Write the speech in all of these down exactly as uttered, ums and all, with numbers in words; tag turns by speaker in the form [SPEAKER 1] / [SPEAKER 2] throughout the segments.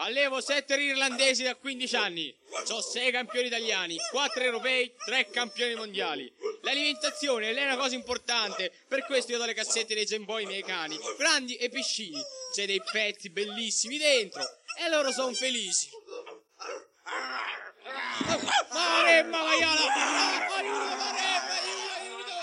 [SPEAKER 1] Allevo sette irlandesi da quindici anni. Ho sei campioni italiani, quattro europei, tre campioni mondiali. L'alimentazione è una cosa importante, per questo io do le cassette dei Game Boy ai miei cani, grandi e piccini. C'è dei pezzi bellissimi dentro e loro sono felici. Maremma, maiala! Aiuto, Maremma, aiuto, aiuto!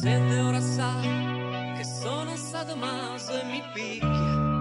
[SPEAKER 2] gente ora sa che sono stato maso e mi picchia